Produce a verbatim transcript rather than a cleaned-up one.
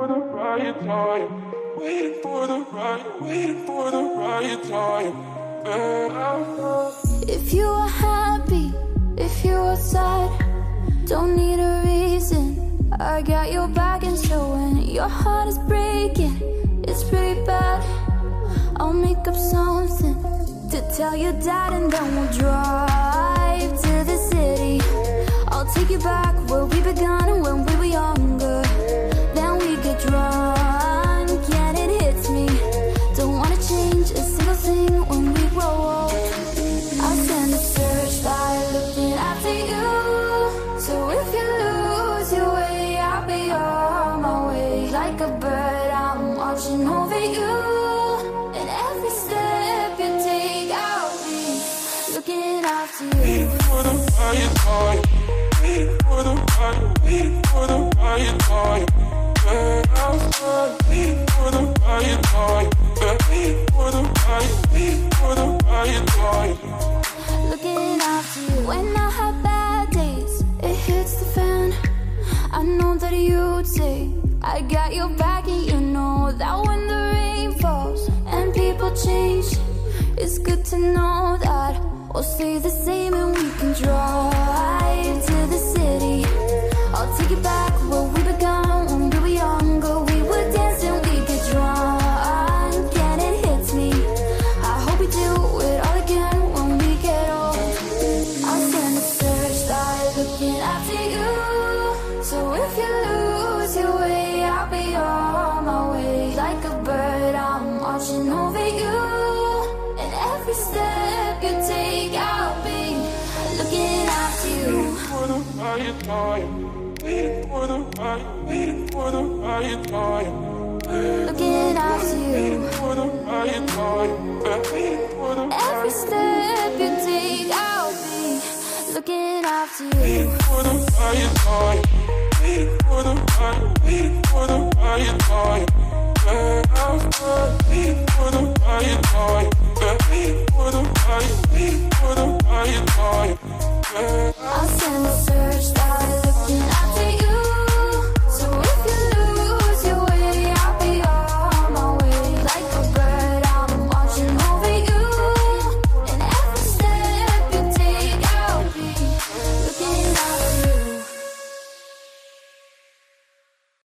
for the right time. Waiting for the right, waiting for the right time. If you are happy, if you are sad, don't need a reason. I got your back, and so when your heart is breaking, it's pretty bad. I'll make up something to tell your dad, and then we'll drive to the city. I'll take you back where we began when we were younger. Then we get drunk, and it hits me. Don't wanna change a single thing when we grow old. I'll send a searchlight looking after you. So if you lose your way, I'll be on my way. Like a bird, I'm watching over you. And every step you take, I'll be looking after you. Waiting for the right time. Waiting for the right, waiting for the right time. Waiting for the right time. Waiting for the right, waiting for the right time. Looking after you. When I have bad days, it hits the fan. I know that you'd say I got your back, and you know that when the rain falls and people change, it's good to know that we'll stay the same, and we can drive to the city. I'll take you back where we began when we were younger. We would dance and we get drunk, and it hits me. I hope we do it all again when we get old. I'll send a searchlight looking after you. So if you lose your way, I'll be on my way. Like a bird, I'm watching over you. And every step you take, I'll be looking after you. Waiting for the right time. Waiting for the right, waiting for the right time. Looking after you. Waiting for the right time. Waiting for the Every right, step you take, I'll be looking after you. waiting for the right time. Waiting for the right, waiting for the right time. Waiting for the right time.